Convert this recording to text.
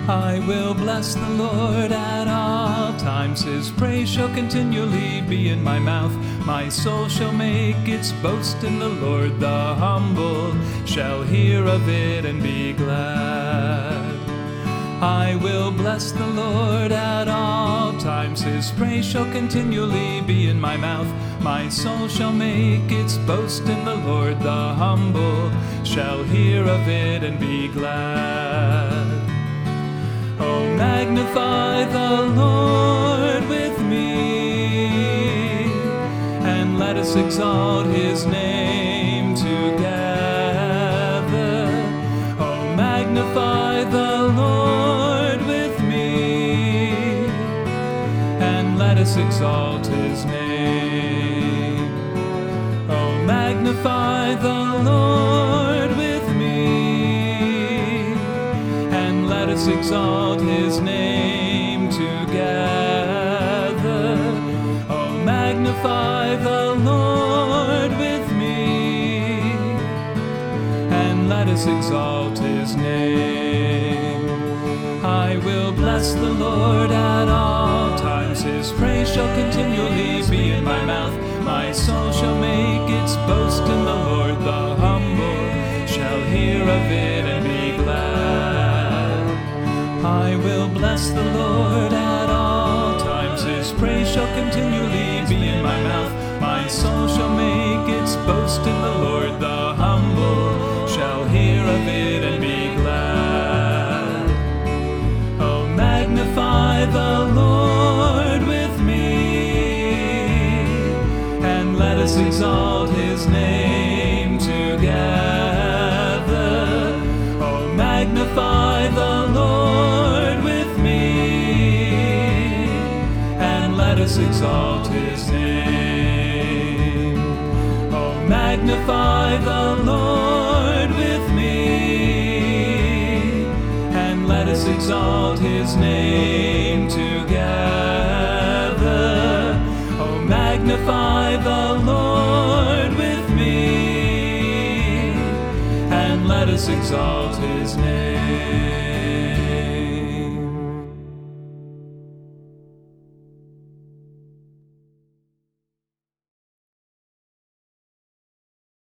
I will bless the Lord at all times. His praise shall continually be in my mouth. My soul shall make its boast in the Lord. The humble shall hear of it and be glad. I will bless the Lord at all times. His praise shall continually be in my mouth. My soul shall make its boast in the Lord. The humble shall hear of it and be glad. Oh, magnify the Lord with me, and let us exalt his name together. Oh, magnify the Lord with me, and let us exalt his name. Oh, magnify the Lord with me, and let us exalt his name together. Oh, magnify the Lord with me, and let us exalt his name. I will bless the Lord at all times. His praise shall continually be in my mouth. My soul shall make its boast in the Lord. The humble shall hear of it and be glad. I will bless the Lord at all times. His praise shall continually be in my mouth. My soul shall make its boast in the Lord. The humble shall hear of it and be glad. Oh, magnify the Lord with me, and let us exalt his name together. Oh, magnify the Lord with me, and let us exalt his name. Oh, magnify the Lord with me, and let us exalt his name together. Oh, magnify the Lord with me, and let us exalt his name.